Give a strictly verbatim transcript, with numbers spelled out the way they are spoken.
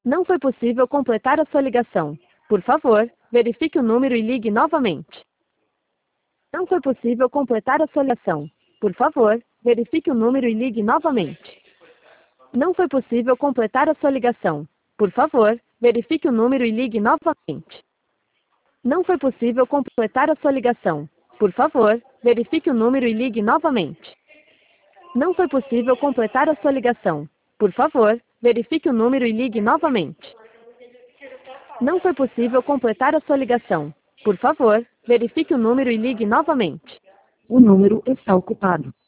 Não foi possível completar a sua ligação. Por favor, verifique o número e ligue novamente. Não foi possível completar a sua ligação. Por favor, verifique o número e ligue novamente. Não foi possível completar a sua ligação. Por favor, verifique o número e ligue novamente. Não foi possível completar a sua ligação. Por favor, verifique o número e ligue novamente. Não foi possível completar a sua ligação. Por favor, verifique o número e ligue novamente. Não foi possível completar a sua ligação. Por favor, verifique o número e ligue novamente. O número está ocupado.